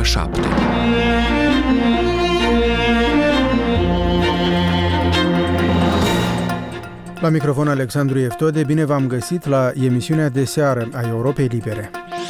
ora 7. La microfon Alexandru Eftode, bine v-am găsit la emisiunea de seară a Europei Libere.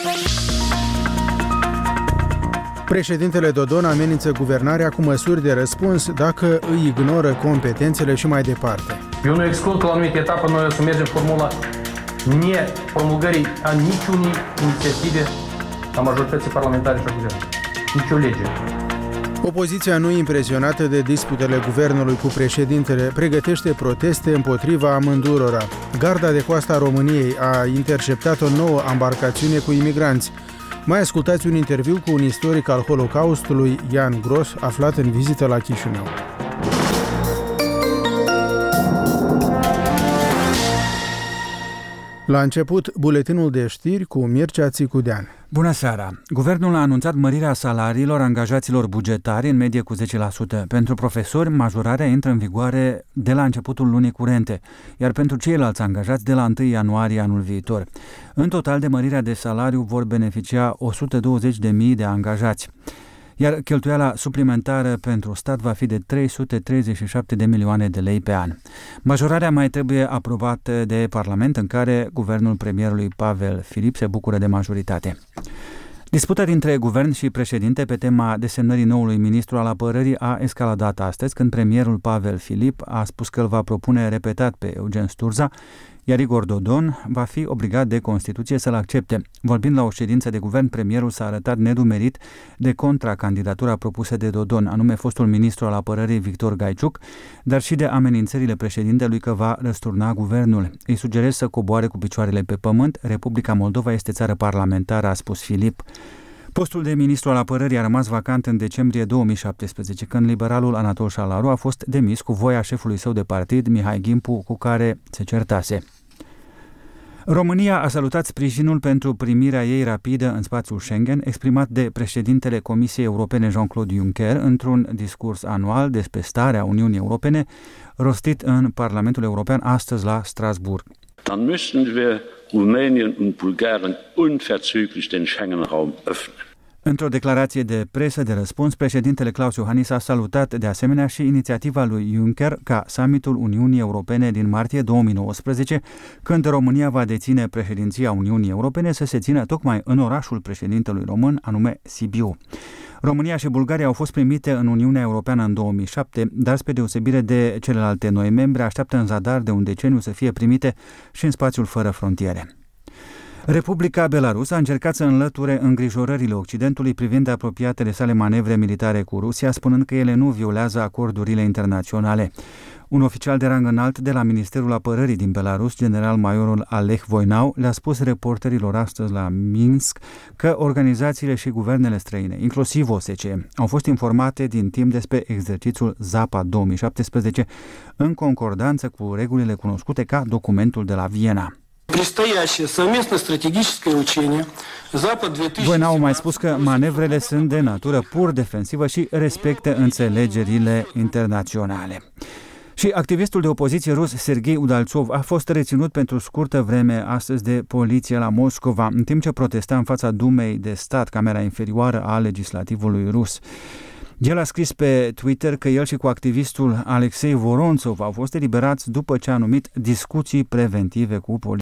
Președintele Dodon amenință guvernarea cu măsuri de răspuns dacă îi ignoră competențele și mai departe. Eu nu exclud că la o anumită etapă noi o să mergem formula nepromulgării a niciunei inițiative a majorității parlamentare și a guvernului. Nici o lege. Opoziția, nu impresionată de disputele guvernului cu președintele, pregătește proteste împotriva amândurora. Garda de coastă a României a interceptat o nouă ambarcațiune cu imigranți. Mai ascultați un interviu cu un istoric al Holocaustului, Ian Gros, aflat în vizită la Chișinău. La început, buletinul de știri cu Mircea Țicudean. Bună seara! Guvernul a anunțat mărirea salariilor angajaților bugetari în medie cu 10%. Pentru profesori, majorarea intră în vigoare de la începutul lunii curente, iar pentru ceilalți angajați de la 1 ianuarie anul viitor. În total, de mărirea de salariu vor beneficia 120.000 de angajați. Iar cheltuiala suplimentară pentru stat va fi de 337 de milioane de lei pe an. Majorarea mai trebuie aprobată de Parlament, în care guvernul premierului Pavel Filip se bucură de majoritate. Disputa dintre guvern și președinte pe tema desemnării noului ministru al apărării a escaladat astăzi, când premierul Pavel Filip a spus că îl va propune repetat pe Eugen Sturza, iar Igor Dodon va fi obligat de Constituție să-l accepte. Vorbind la o ședință de guvern, premierul s-a arătat nedumerit de contracandidatura propusă de Dodon, anume fostul ministru al apărării Victor Gaiciuc, dar și de amenințările președintelui că va răsturna guvernul. Îi sugerez să coboare cu picioarele pe pământ. Republica Moldova este țară parlamentară, a spus Filip. Postul de ministru al apărării a rămas vacant în decembrie 2017, când liberalul Anatol Șalaru a fost demis cu voia șefului său de partid, Mihai Gimpu, cu care se certase. România a salutat sprijinul pentru primirea ei rapidă în spațiul Schengen, exprimat de președintele Comisiei Europene Jean-Claude Juncker într-un discurs anual despre starea Uniunii Europene, rostit în Parlamentul European astăzi la Strasbourg. Dann müssen wir Rumänien und Bulgarien unverzüglich den Schengen-Raum öffnen. Într-o declarație de presă de răspuns, președintele Klaus Iohannis a salutat de asemenea și inițiativa lui Juncker ca summitul Uniunii Europene din martie 2019, când România va deține președinția Uniunii Europene, să se țină tocmai în orașul președintelui român, anume Sibiu. România și Bulgaria au fost primite în Uniunea Europeană în 2007, dar spre deosebire de celelalte noi membre, așteaptă în zadar de un deceniu să fie primite și în spațiul fără frontiere. Republica Belarus a încercat să înlăture îngrijorările Occidentului privind apropiatele sale manevre militare cu Rusia, spunând că ele nu violează acordurile internaționale. Un oficial de rang înalt de la Ministerul Apărării din Belarus, general-majorul Aleh Voinau, le-a spus reporterilor astăzi la Minsk că organizațiile și guvernele străine, inclusiv OSCE, au fost informate din timp despre exercițiul Zapad 2017 în concordanță cu regulile cunoscute ca documentul de la Viena. Voinau a mai spus că manevrele sunt de natură pur defensivă și respectă înțelegerile internaționale. Și activistul de opoziție rus Sergei Udaltsov a fost reținut pentru scurtă vreme astăzi de poliție la Moscova, în timp ce protesta în fața Dumei de Stat, camera inferioară a legislativului rus. El a scris pe Twitter că el și cu activistul Alexei Vorontsov au fost eliberați după ce a numit discuții preventive cu poliția.